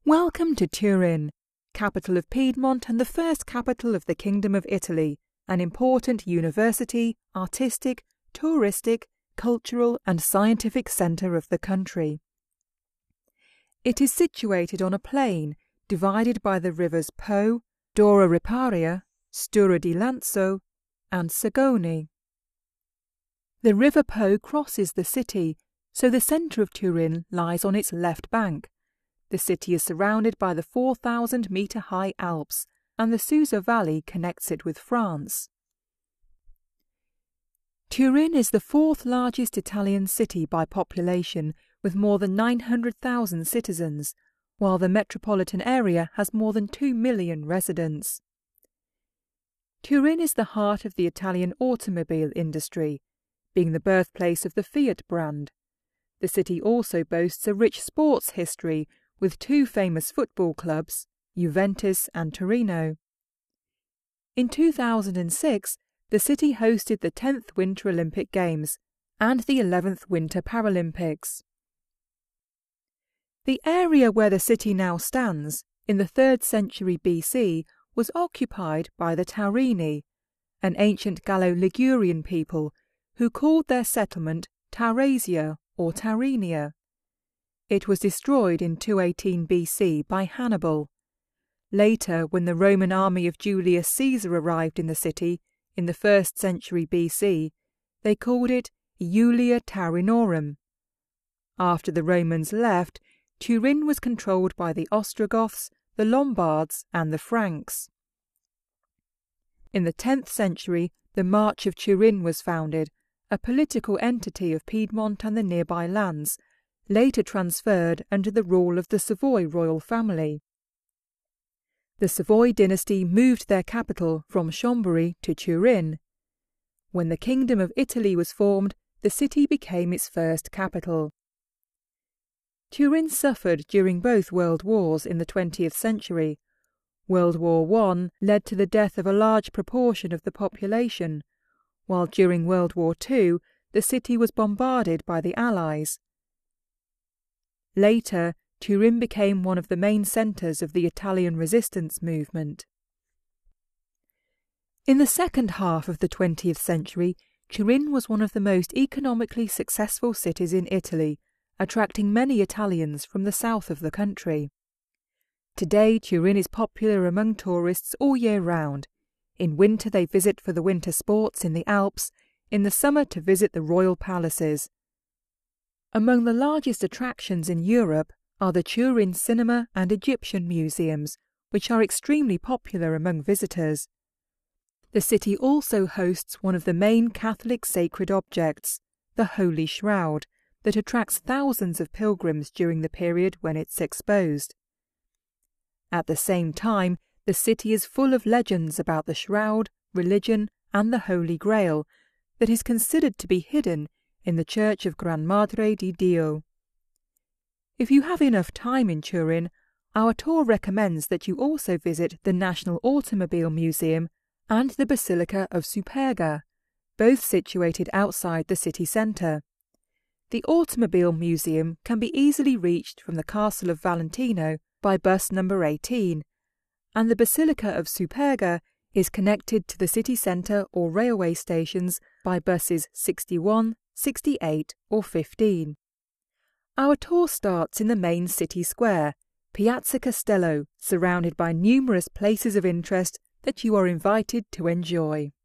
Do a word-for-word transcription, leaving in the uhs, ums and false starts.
Welcome to Turin, capital of Piedmont and the first capital of the Kingdom of Italy, an important university, artistic, touristic, cultural and scientific centre of the country. It is situated on a plain divided by the rivers Po, Dora Riparia, Stura di Lanzo and Sagoni. The River Po crosses the city, so the centre of Turin lies on its left bank. The city is surrounded by the four thousand metre high Alps, and the Susa Valley connects it with France. Turin is the fourth largest Italian city by population, with more than nine hundred thousand citizens, while the metropolitan area has more than two million residents. Turin is the heart of the Italian automobile industry, being the birthplace of the Fiat brand. The city also boasts a rich sports history, with two famous football clubs, Juventus and Torino. In two thousand six, the city hosted the tenth Winter Olympic Games and the eleventh Winter Paralympics. The area where the city now stands, in the third century B C, was occupied by the Taurini, an ancient Gallo-Ligurian people who called their settlement Taurasia or Taurinia. It was destroyed in two eighteen B C by Hannibal. Later, when the Roman army of Julius Caesar arrived in the city in the first century B C, they called it Iulia Taurinorum. After the Romans left, Turin was controlled by the Ostrogoths, the Lombards and the Franks. In the tenth century, the March of Turin was founded, a political entity of Piedmont and the nearby lands, later transferred under the rule of the Savoy royal family. The Savoy dynasty moved their capital from Chambéry to Turin. When the Kingdom of Italy was formed, the city became its first capital. Turin suffered during both world wars in the twentieth century. World War One led to the death of a large proportion of the population, while during World War Two the city was bombarded by the Allies. Later, Turin became one of the main centres of the Italian resistance movement. In the second half of the twentieth century, Turin was one of the most economically successful cities in Italy, attracting many Italians from the south of the country. Today, Turin is popular among tourists all year round. In winter they visit for the winter sports in the Alps, in the summer to visit the royal palaces. Among the largest attractions in Europe are the Turin Cinema and Egyptian museums, which are extremely popular among visitors. The city also hosts one of the main Catholic sacred objects, the Holy Shroud, that attracts thousands of pilgrims during the period when it's exposed. At the same time, the city is full of legends about the Shroud, religion, and the Holy Grail, that is considered to be hidden in the Church of Gran Madre di Dio. If you have enough time in Turin, our tour recommends that you also visit the National Automobile Museum and the Basilica of Superga, both situated outside the city centre. The Automobile Museum can be easily reached from the Castle of Valentino by bus number eighteen, and the Basilica of Superga is connected to the city centre or railway stations by buses sixty-one, sixty-eight or fifteen. Our tour starts in the main city square, Piazza Castello, surrounded by numerous places of interest that you are invited to enjoy.